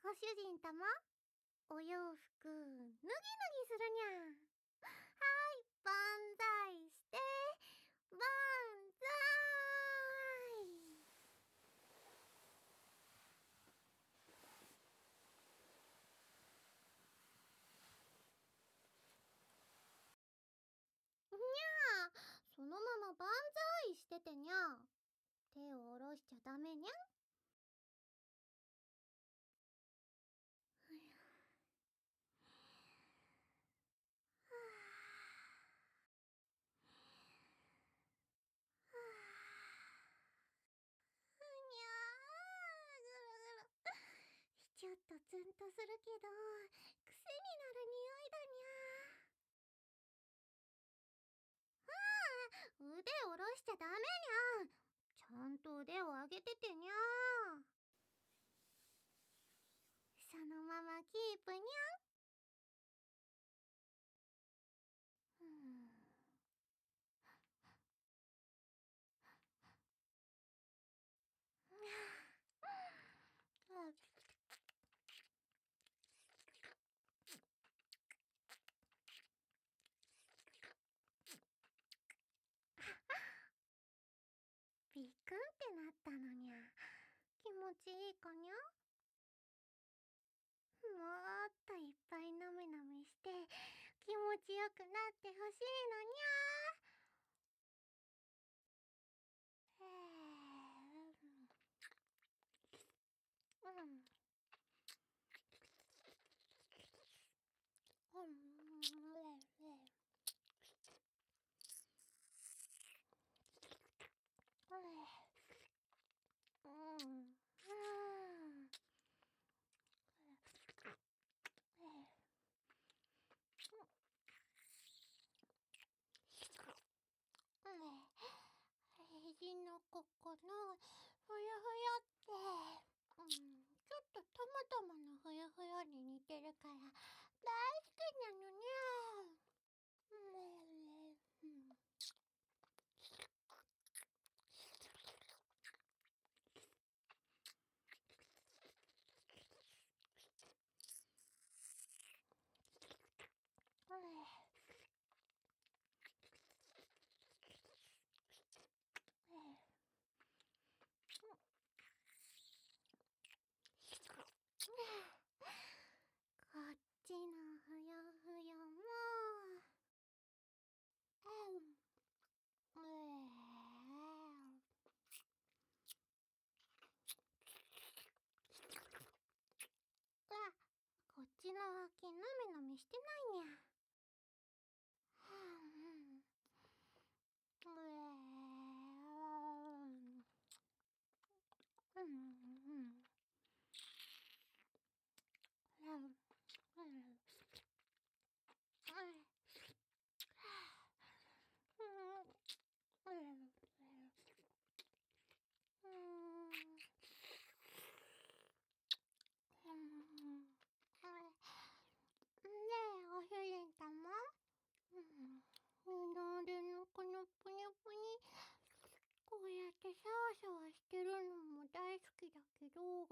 ご主人様、お洋服脱ぎ脱ぎするにゃ。はい、万歳して、万歳。にゃー、そのまま万歳しててにゃ。手を下ろしちゃダメにゃ。ちょっとツンとするけど、癖になる匂いだにゃ。腕下ろしちゃダメにゃ。ちゃんと腕を上げててにゃ。そのままキープにゃ。ビックンってなったのにゃ。気持ちいいかにゃ。もっといっぱいなめなめして気持ちよくなってほしいのにゃ。肘のここのふやふやって、ちょっとたまたまのふやふやに似てるから大好きなのにゃ。こっちのふやふやもこっちの脇なめなめしてないにゃ。ご主人様、二の腕のこのぷにぷにこうやってシャワシャワしてるのも大好きだけど、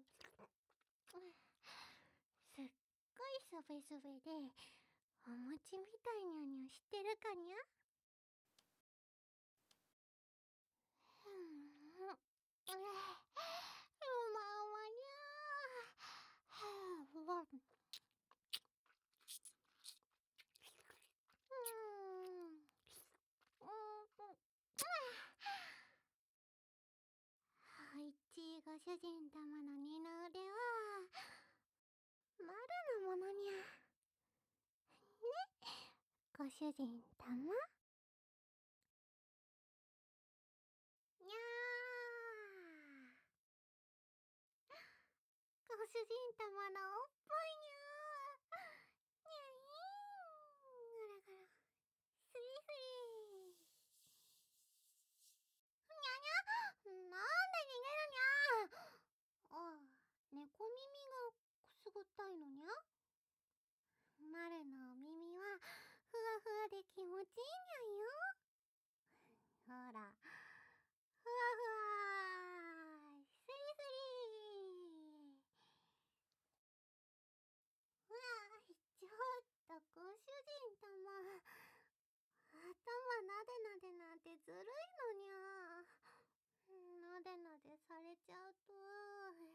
すっごいすべすべでお餅みたいにゃにゃしてるかにゃ。うまうまにゃ。ご主人様の二の腕は丸のものにゃ。ね、ご主人様。にゃー。ご主人様のおっぱいにゃ。にゃいーん。ぐらぐら。スリスリ。にゃにゃ。なんで逃げるにゃ。猫耳がくすぐったいのにゃ。丸のお耳はふわふわで気持ちいいにゃよ。ほら、ふわふわ、スリスリ。 頭なでなでなんてずるいのにゃ。なでなでされちゃうと、はに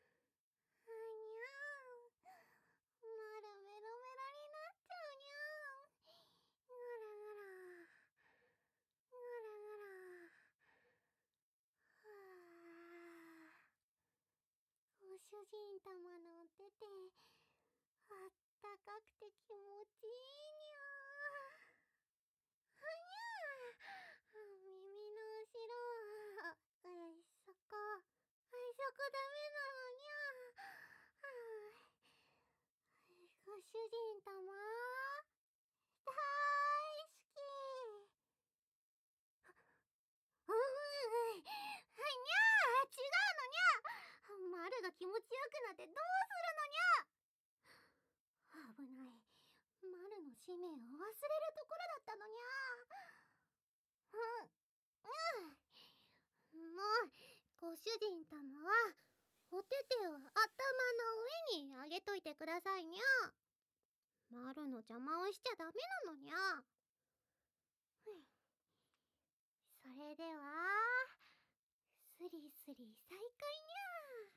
ゃー。まるメロメロになっちゃうにゃー。ぐらぐら。ぐらぐら。はあ。ご主人様のお手手、あったかくて気持ちいいにゃー。はにゃー。耳の後ろ、そこ、そこダメなのにゃー。ご主人様、大好き。にゃー、違うのにゃ。丸が気持ちよくなってどうするのにゃ。危ない。丸の使命を忘れるところだったのにゃ。もう、ご主人様はお手手を頭の上にあげといてくださいにゃ。丸の邪魔をしちゃダメなのにゃ。それではスリスリ再開にゃ。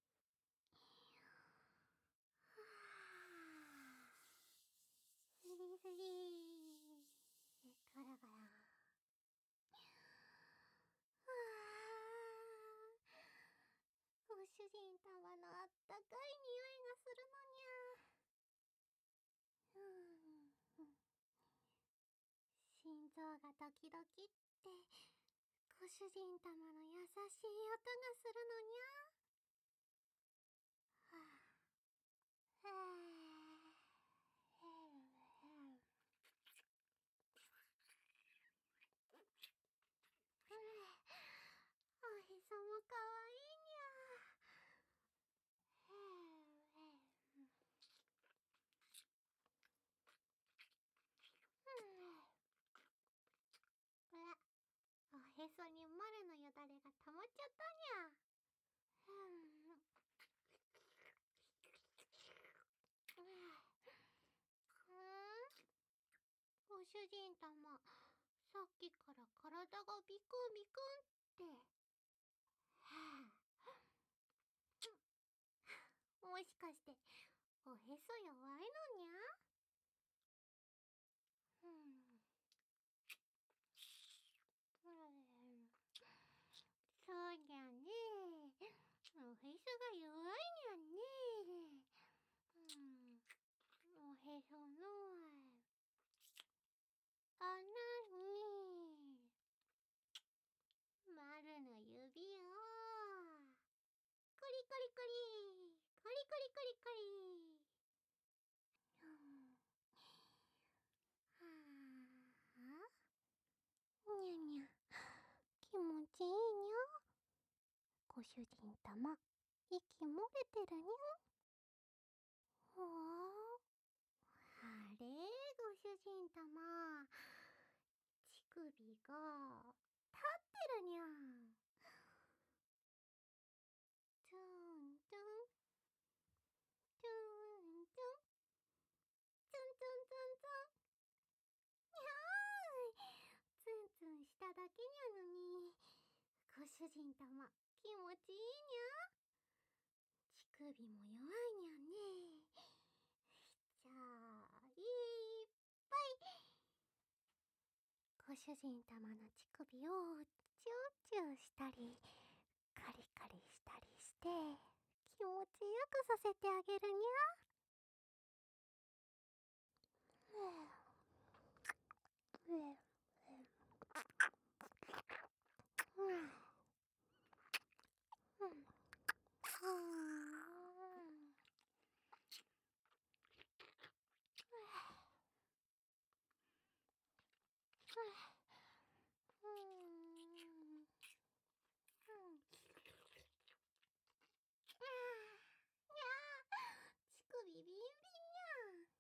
スリスリガラガラ。ご主人様のあったかい匂いがするのにゃ。心臓がドキドキってご主人様の優しい音がするのにゃ。はあ。おへそもかわいいにゃ。おへそに丸のよだれが溜まっちゃったにゃ。ご主人様、さっきから体がビクンビクンって。もしかしておへそ弱いのにゃ。そうにゃね。おへそが弱いにゃね。おへその穴に丸の指をコリコリコリコリコリコリコリ。はあ、にゃにゃ、気持ちいいにゃ。ご主人様、息漏れてるにゃ。あれ、ご主人様、乳首が立ってるにゃ。ツンツン、ツンツン、ツンツンツンツン。にゃーい。ツンツンしただけにゃのに、ご主人様、気持ちいいにゃ。乳首も弱いにゃね。じゃあ、いっぱいご主人様の乳首をチューチューしたりカリカリしたりして気持ちよくさせてあげるにゃ。乳首ビンビンにゃ。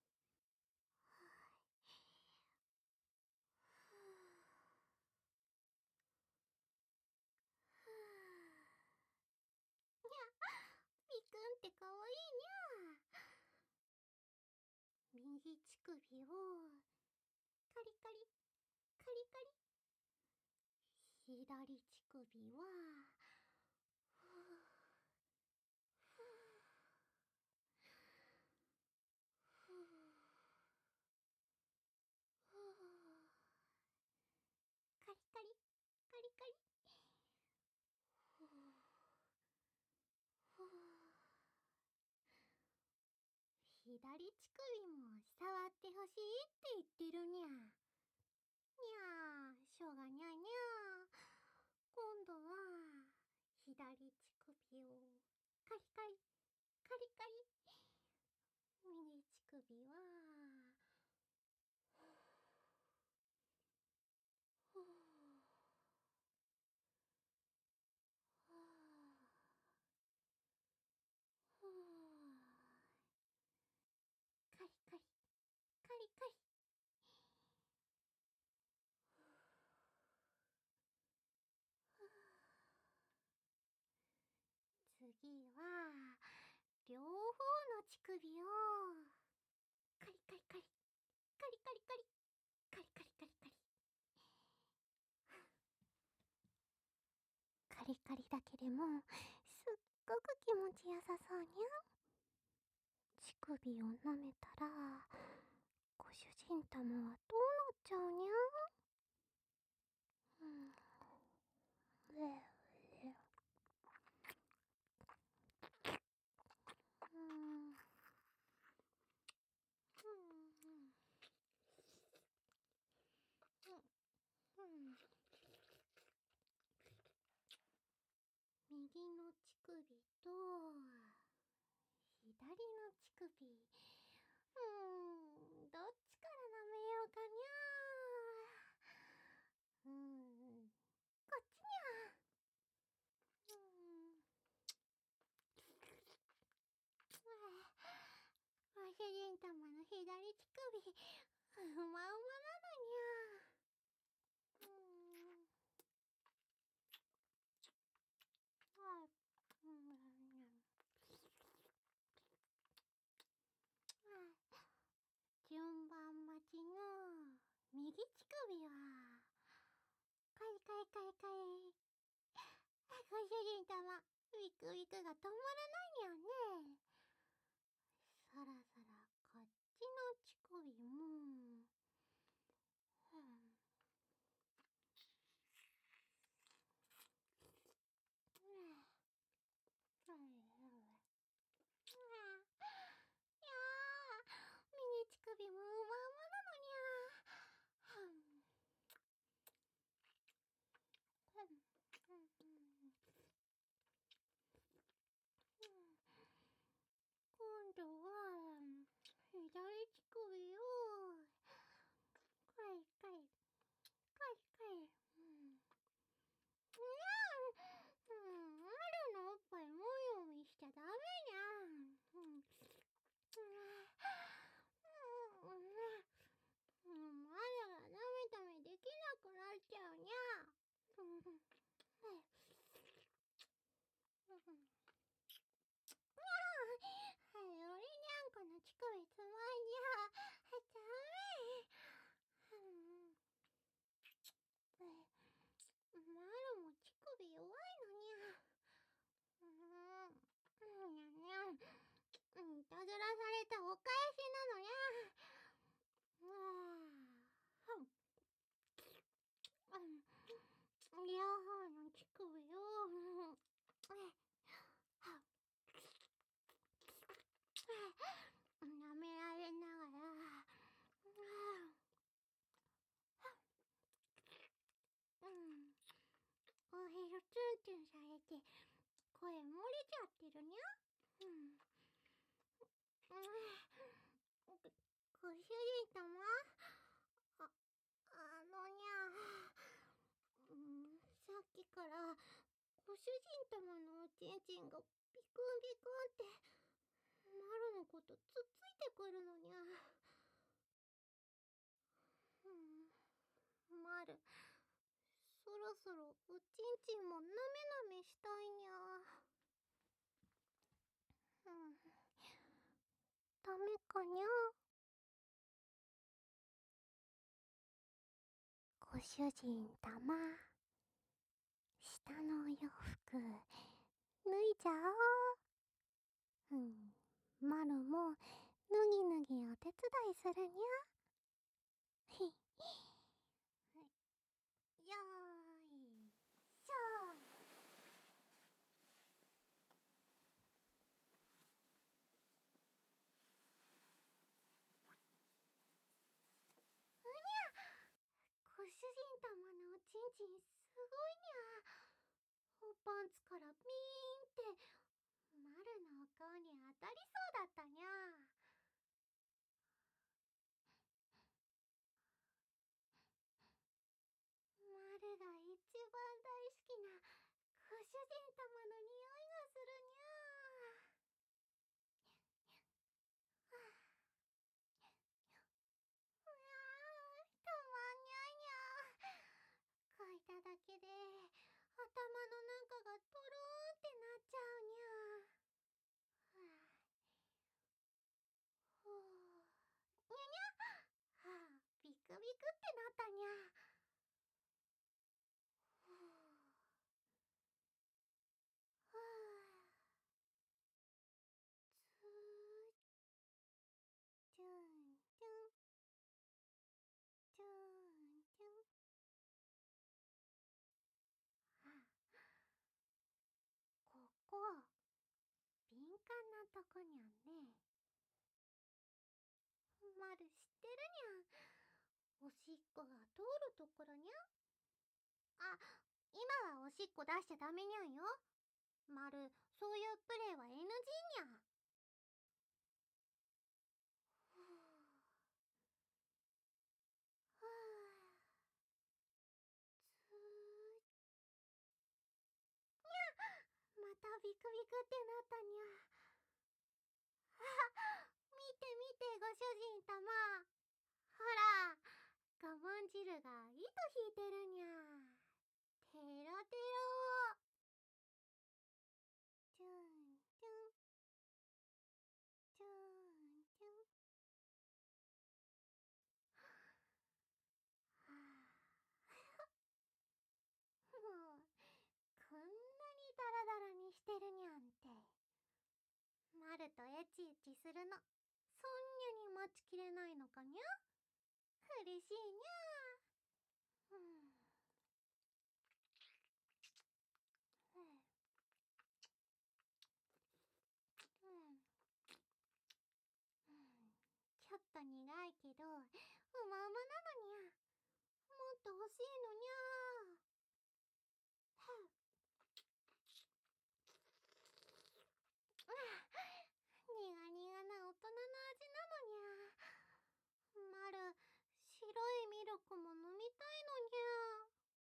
ビクンってかわいいにゃ。右乳首をカリカリカリカリカリ。左乳首は、ふう、ふう、ふう、ふう。カリカリ、カリカリ。ふう、ふう。左乳首も触ってほしいって言ってるにゃ。にゃー、しょうがにゃにゃー。今度は、左乳首を、カリカリ、カリカリ。右乳首は、ふう、ふう、ふう、ふう。カリカリ、カリカリ。次は、両方の乳首を、カリカリカリ、カリカリカリ、カリカリカリカリ。カリカリだけでも、すっごく気持ちよさそうにゃ。乳首を舐めたら、ご主人様はどうなっちゃうにゃ。うん。うん。うん。右の乳首と左の乳首、どっちから舐めようかにゃ。こっちにゃ。ご主人様の左乳首、うまうまなのにゃ。はい。順番待ちの右乳首は、カリカリカリカリ。ご主人様、ウィクウィクが止まらないにゃね。そろそろこっちの乳首も、右乳首もうまうまなのにゃ。今度は、左乳首を、カリカリ、カリカリ。マルのおっぱいもみもみしちゃダメにゃ。マルがダメダメできなくなっちゃうにゃ。よりにゃんこの乳首つまんじゃ。ダメ。マルも乳首弱いのにゃ。にゃにゃ。いたずらされたお返しなのにゃ。両方の乳首を、舐められながら、おへそツンツンされて、声漏れちゃってるにゃ。ご主人様、にゃ、さっきからご主人様のおちんちんがビクンビクンってマルのことつっついてくるのにゃ。マル、そろそろおちんちんもなめなめしたいにゃ。ダメかにゃ。ご主人様、下のお洋服、脱いじゃおう。マルも、脱ぎ脱ぎお手伝いするにゃ。ひよーい、しょ。ご主人様のおちんちんすごいにゃ。おパンツからピーンって、マルのお顔に当たりそうだったにゃ。マルが一番大好きなご主人様の匂いがするにゃ。たまんにゃいにゃ。嗅いだだけで頭の中がトローンってなっちゃうにゃ。ふう。にゃにゃ。はあ、ビクビクってなったにゃ。ふう。ふう。チュンチュンチュンチュン。ここ敏感なとこにゃんね。まる知ってるにゃん。おしっこが通るところにゃん。あ、今はおしっこ出しちゃダメにゃんよ。まる、そういうプレイは NG にゃん。ふう。ふう。つー。またビクビクってなったにゃ。見て見てご主人様。ほら、我慢汁が糸引いてるにゃ。テロテロ。チュンチュンチュンチュン。はあ、もうこんなにダラダラにしてるにゃんて。マルとエチエチするのそんにゃに待ちきれないのかにゃ。嬉しいにゃ。ちょっと苦いけどうまうまなのにゃ。もっと欲しいのにゃ。苦々な大人の味なのにゃ。まる、白いミルクも飲みたいのにゃ。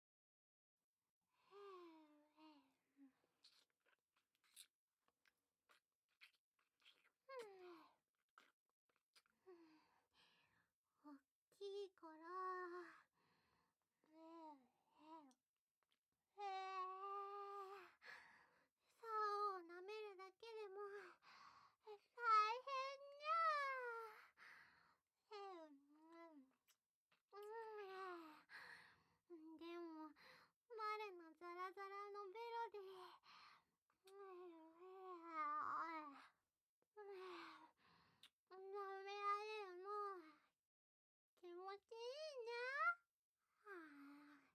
おっきいから、竿を舐めるだけでも大変にゃ。でも、マルのザラザラのベロで、舐められるの気持ちいいな。はあ。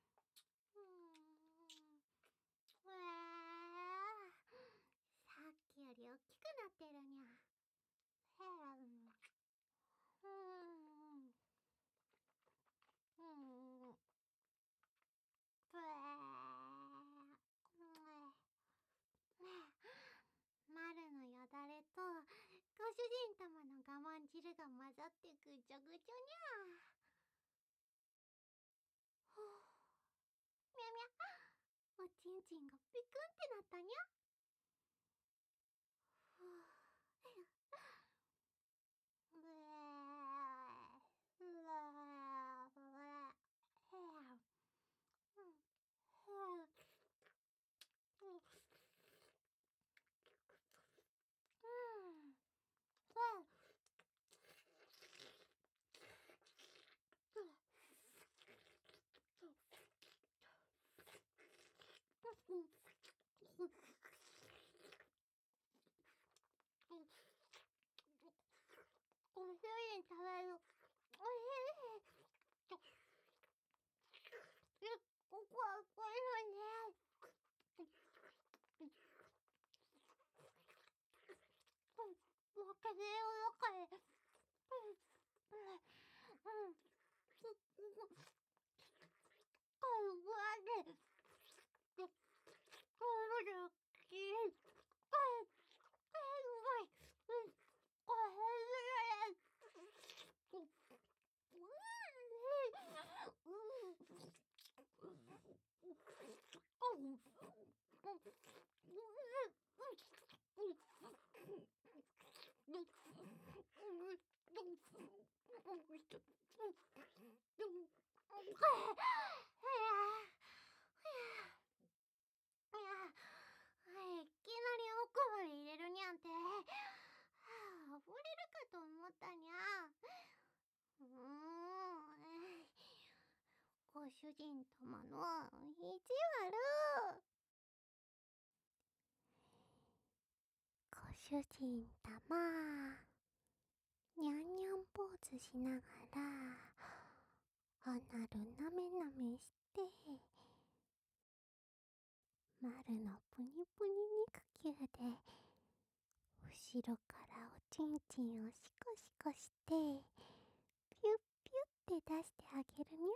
さっきより大きくなってるにゃ。マルのよだれとご主人様の我慢汁が混ざってぐちょぐちょにゃ。ふう。みゃみゃ。おちんちんがピクンってなったにゃ。ふう。ブエーブエーブエー。 ご主人食べる。おいしい。ここはこういうのね。もう風をかえ。いきなり奥まで入れるにゃんて、溺れるかと思ったにゃ。ご主人様の意地悪。ご主人様、にゃんにゃんポーズしながらアナルなめなめして、丸のプニプニ肉球で後ろからおちんちんをシコシコしてピュッピュッって出してあげるにゃん。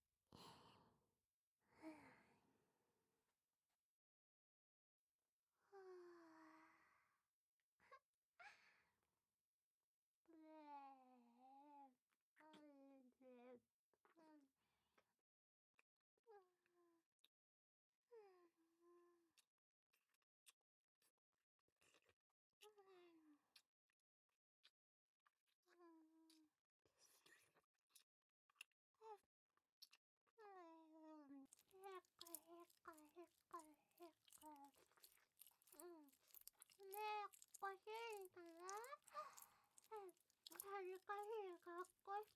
ご主人様、恥ずかしい格好して。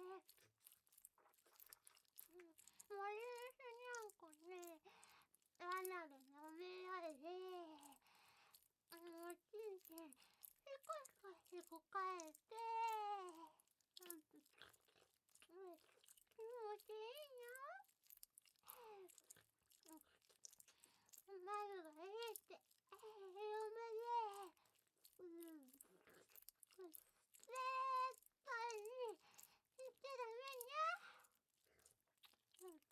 森ですにゃんこね、アナル舐められて、おちんちんシコシコシコ返して、気持ちいいな。眉がいいって、嫁で、絶対に言っちゃダメにゃ。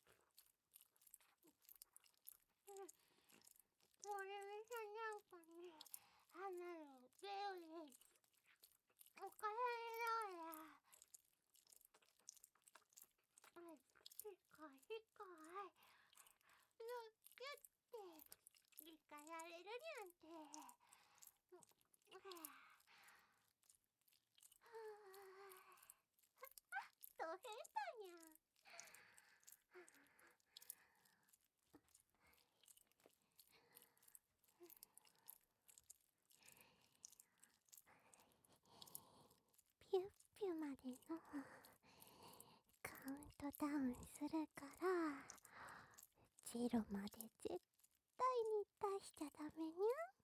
俺みさにゃんこにアナルをベロでおかられながら、シコシコキュッて理解られるにゃんて。ど変だにゃん。ピュッピュまでのカウントダウンするから、0まで絶対に出しちゃダメにゃん。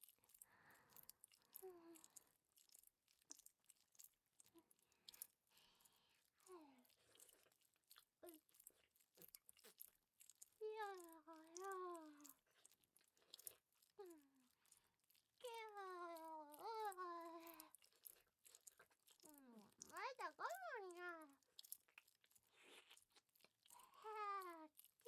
まだ我慢にゃ。はち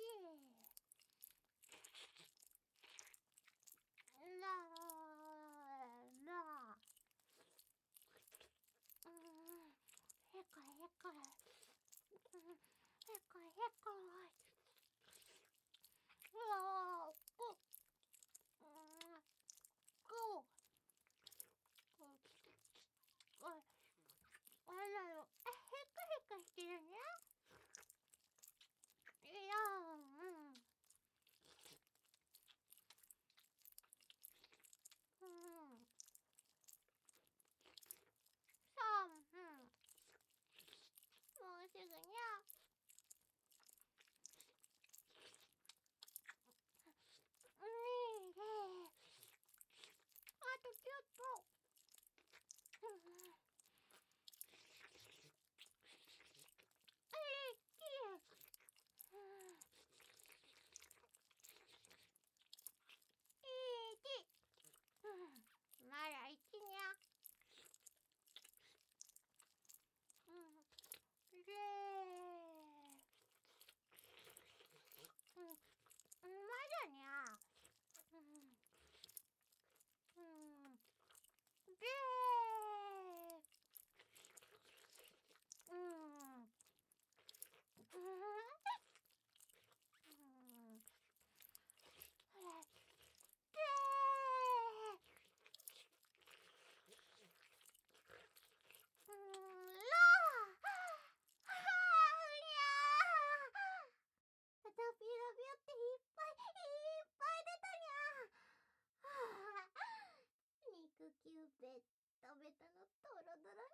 らへかへかへかへかここあらよ、へかへかしてるね。いやもうすぐにゃ。 食べたのトロドロにゃ。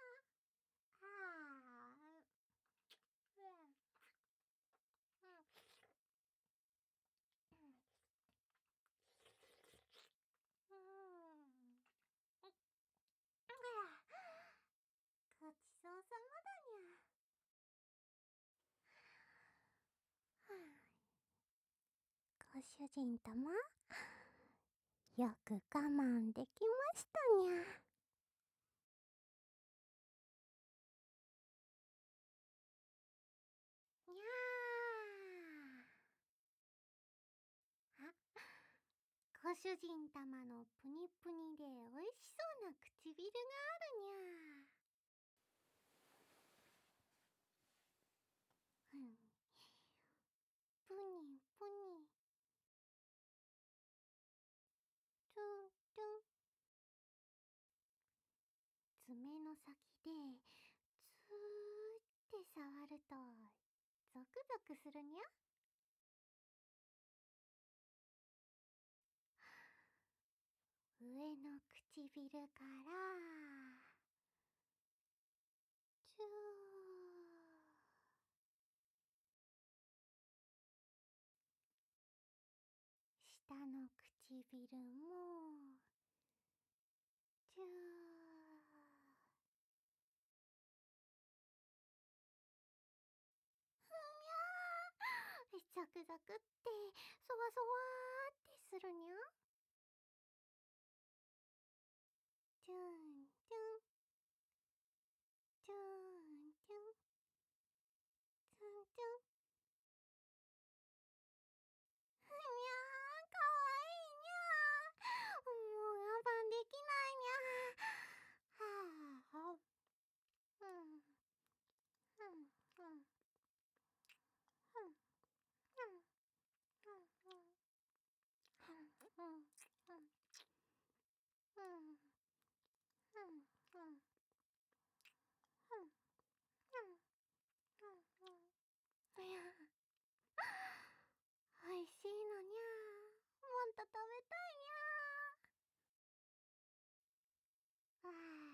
ごちそうさまだにゃ。ご主人様、よく我慢できましたにゃ。にゃー。あ、ご主人様のプニプニでおいしそうな唇があるにゃ。プニプニ、トゥントゥン。爪の先でツーって触るとゾクゾクするにゃ。上の唇からチュー、下の唇もチュー、ザクザクってそわそわってするにゃ。チュンチュンチュンチュンツンチュン。にゃー、かわいいにゃー。もう我慢できないにゃ。はあ、うんうんうんおいしいのにゃ。もっと食べたいにゃ。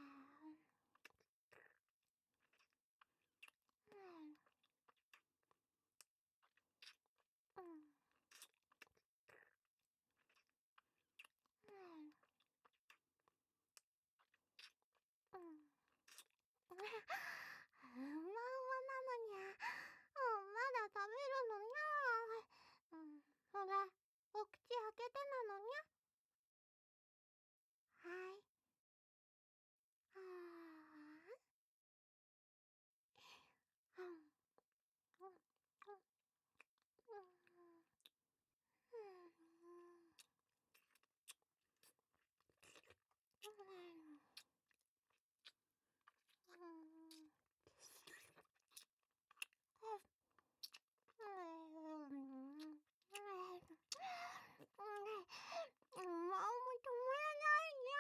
うまうまなのにゃ。まだ食べるのにゃ。ほら、お口開けてなのにゃ。はい。うんうんもう止まらないに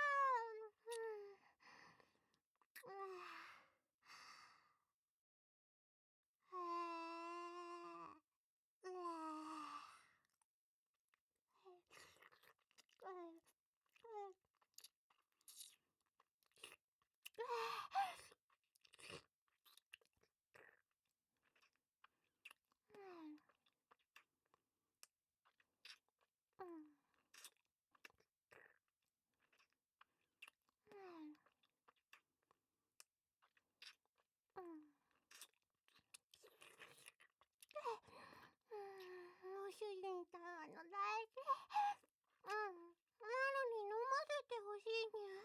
ご主人様の大事。マロに飲ませてほしい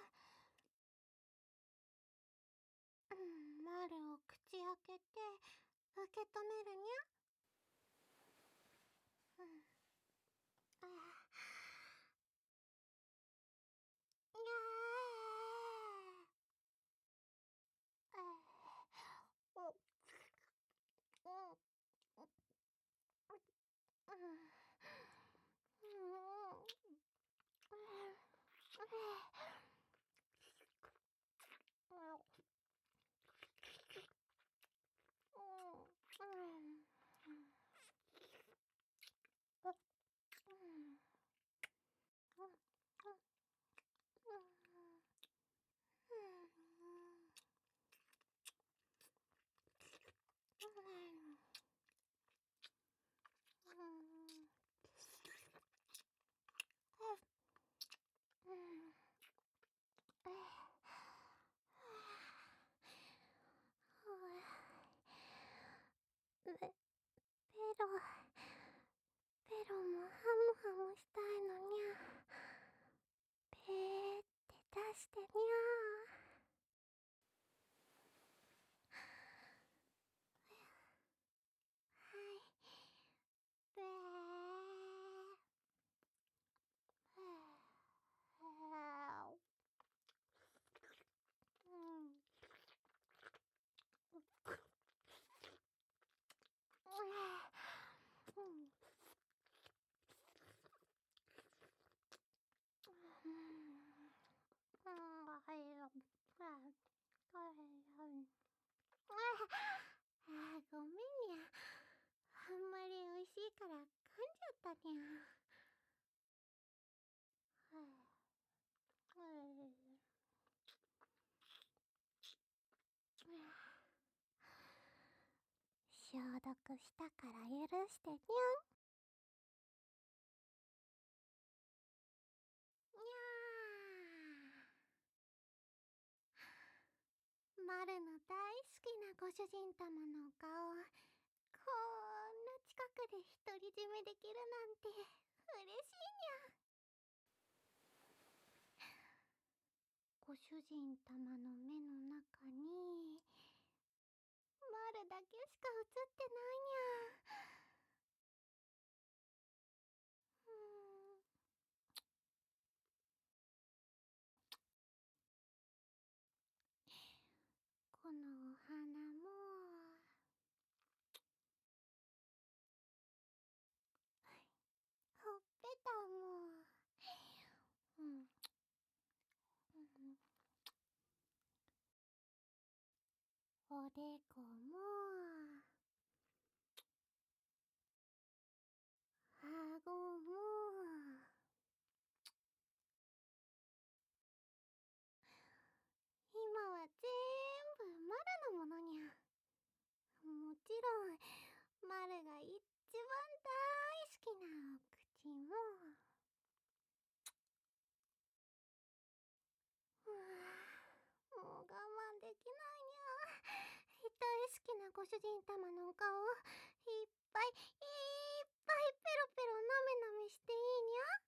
にゃ。マルを口開けて受け止めるにゃ。にゃー。 ペロもハムハムしたいのにゃ。ペーって出してにゃ。はい。ペー。ごめんにゃ。あんまり美味しいから噛んじゃったにゃ。消毒したから許してにゃん。にゃー。マルの大好きなご主人様のお顔をこんな近くで独り占めできるなんて嬉しいにゃ。ご主人様の目の中にマルだけしか映ってないにゃ。このお花もほっぺたもおでこも顎も今は全部マルのものにゃ。もちろんマルが一番大好きなお口ももう我慢できないにゃ。大好きなご主人様のお顔をいっぱいいっぱいペロペロなめなめしていいにゃ。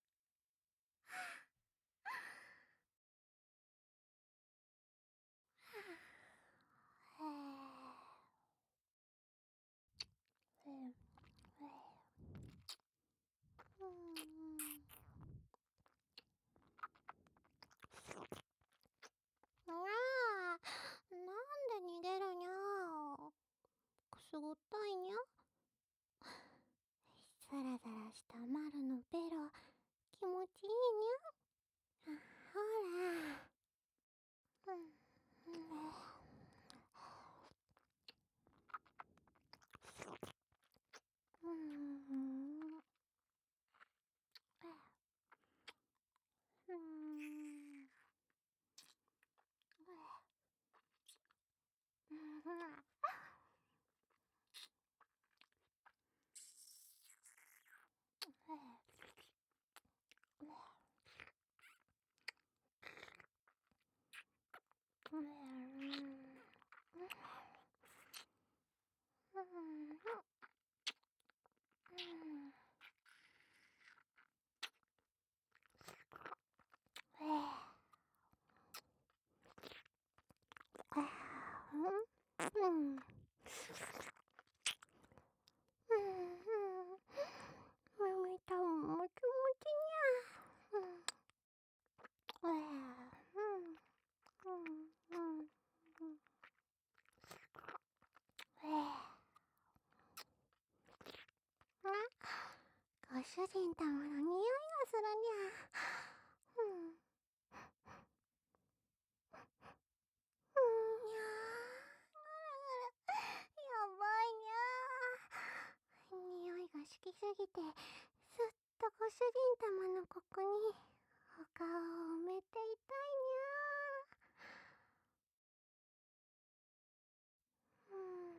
なんで逃げるにゃ。くすぐったいにゃ。ザラザラしたマルのベロ気持ちいいにゃ。ほら。耳たぶもちもちにゃ。 主人様の匂いがするにゃ。にゃー。やばいにゃー。匂いが好きすぎて、ずっとご主人様のここにお顔を埋めていたいにゃ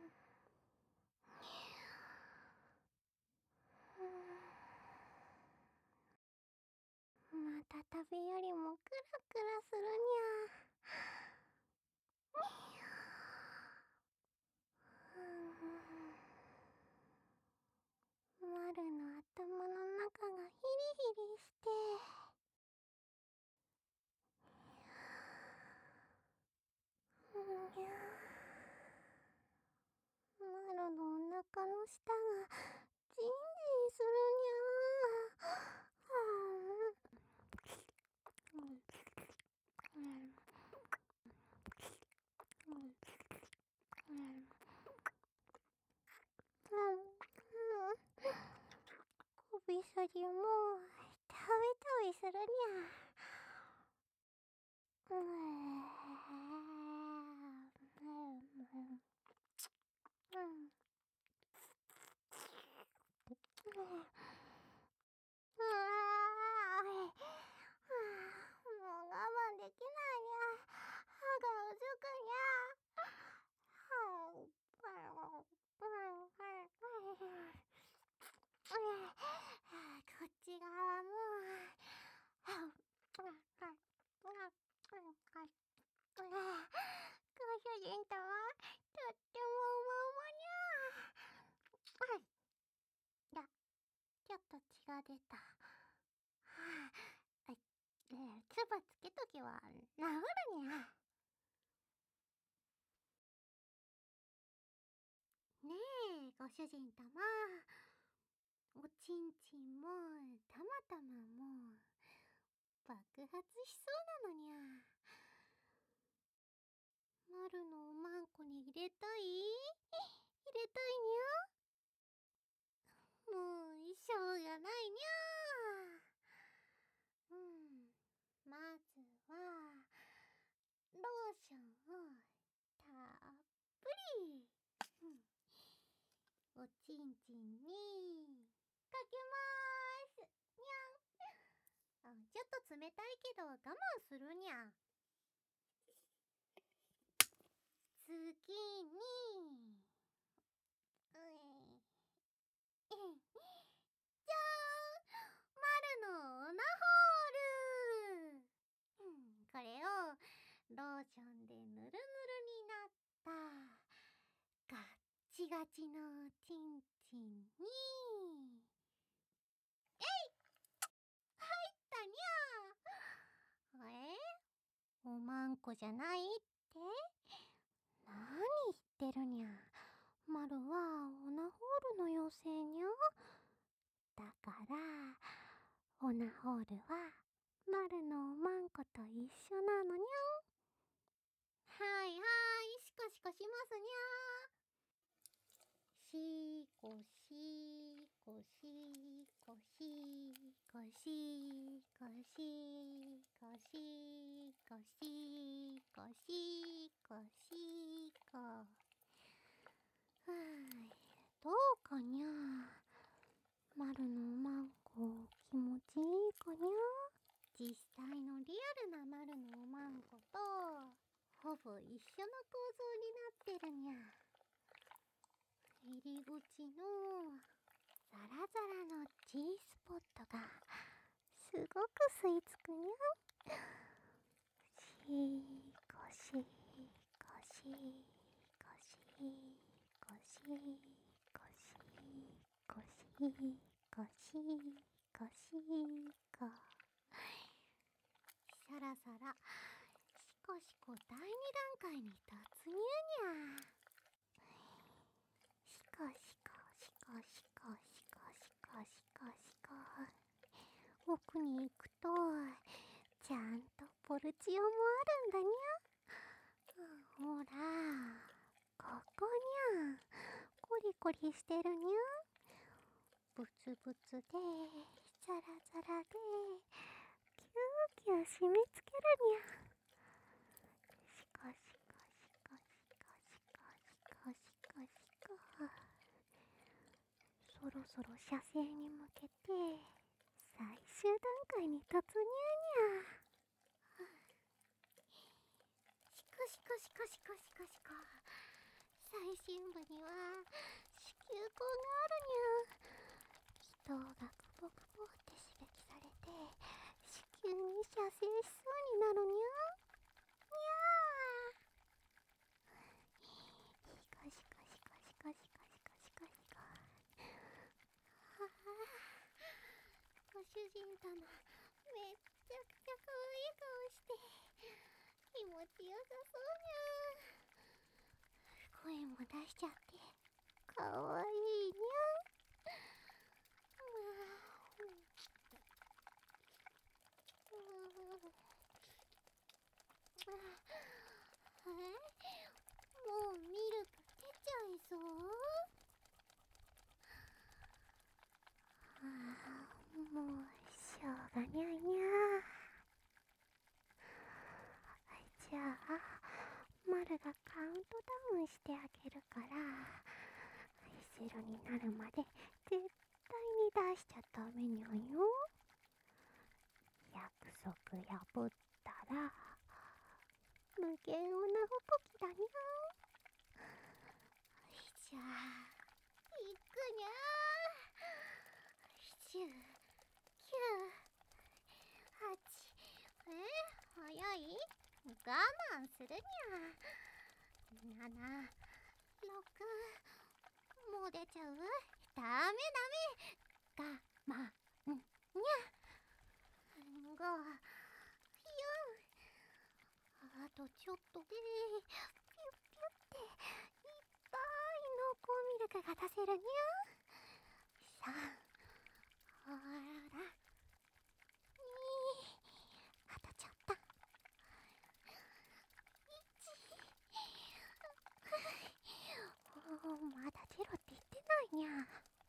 また旅よりもクラクラするにゃ。マルの頭の中がヒリヒリして、マルのお腹の下がジンジンするにゃー。首筋もタビタビするにゃ。もう我慢できないにゃ。歯がうずくにゃ。こっち側もご主人様、とってもおまおまにゃ。いや、ちょっと血が出た。唾つけときは治るにゃ。ねえ、ご主人様。おちんちんもたまたまも爆発しそうなのにゃ。マルのおまんこに入れたいにゃ。もうしょうがないにゃ。まずはローションをたっぷり、おちんちんにかけまーすにゃん。ちょっと冷たいけど我慢するにゃ。次にじゃーん、マルのオナホール。これをローションでぬるぬるになったガッチガチのチンチンにたにゃ。おまんこじゃないって？何言ってるにゃ。マルはオナホールの妖精にゃ。だからオナホールはマルのおまんこと一緒なのにゃ。はいはい、シコシコしますにゃ。シコシコシコシコシコシコシコシコシコシコ。どうかにゃ。マルのおまんこ気持ちいいかにゃ。実際のリアルなマルのおまんことほぼ一緒の構造になってるにゃ。入り口のザラザラの G スポットがすごく吸い付くにゃ。シーコシーコシーコシーコシーコシーコシーコシーコシーコ。さらさらシコシコ第2段階に突入にゃ。シコシコシコシコシコシコシコシコ。奥に行くとちゃんとポルチオもあるんだにゃ。ほらここにゃ。コリコリしてるにゃ。 ブツブツでザラザラでキューキュー締め付けるにゃ。シコシコシコシコシコシコシコシコ。そろそろ射精に向けて最終段階に突入にゃ。シコシコシコシコシコシコ。最深部には子宮口があるにゃ。気筒がクポクポって刺激されて子宮に射精しそうになるにゃ。にゃー。シコシコシコシコシコシコシコシコ。はあ、ご主人様めっちゃくちゃ可愛い顔して気持ちよさそうにゃ。声も出しちゃって可愛いにゃ。もうミルク出ちゃいそう。もうしょうがにゃいにゃ。じゃあマルがカウントダウンしてあげるから後ろになるまで絶対に出しちゃダメにゃよ。約束破ったら無限おなほこきだにゃ。じゃあいくにゃ。10、9、8。早い？我慢するにゃ。7、6。もう出ちゃう？ダメダメ。我慢にゃ。5、4。あとちょっとでピュッピュっていっぱい濃厚ミルクが出せるにゃ。3、ほら、2。あとちょっと。1。まだゼロって言ってないにゃ。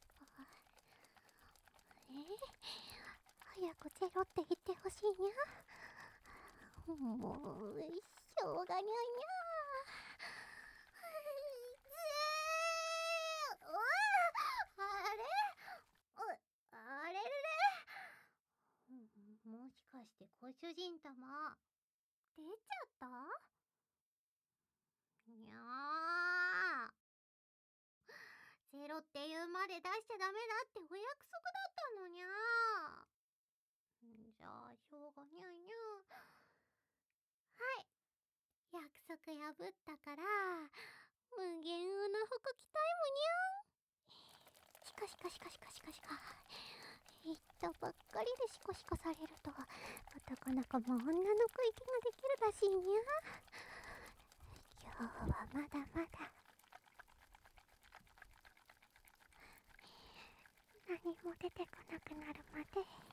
早くゼロって言ってほしいにゃ。もうしょうがにゃいにゃ。あれあれれれ。もしかしてご主人様出ちゃったにゃー。ゼロって言うまで出しちゃダメだってお約束だったのにゃー。じゃあしょうがにゃいにゃ。はい、約束破ったから無限うなほこきタイムにゃん。シコシコシコシコシコシコ。言ったばっかりでシコシコされると男の子も女の子息ができるらしいにゃ。今日はまだまだ何も出てこなくなるまで